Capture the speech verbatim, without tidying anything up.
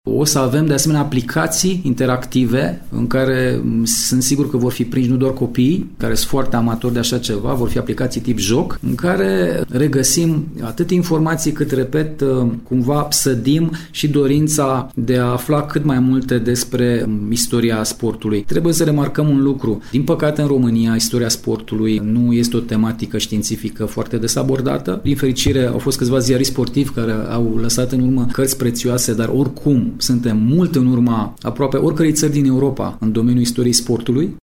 O să avem de asemenea aplicații interactive în care sunt sigur că vor fi prinși nu doar copiii care sunt foarte amatori de așa ceva, vor fi aplicații tip joc în care regăsim atât informații cât, repet, cumva sădim și dorința de a afla cât mai multe despre istoria sportului. Trebuie să remarcăm un lucru. Din păcate, în România, istoria sportului nu este o tematică științifică foarte des abordată. Din fericire, au fost câțiva ziariști sportivi care au lăsat în urmă cărți prețioase, dar oricum suntem mult în urma aproape oricărei țări din Europa în domeniul istoriei sportului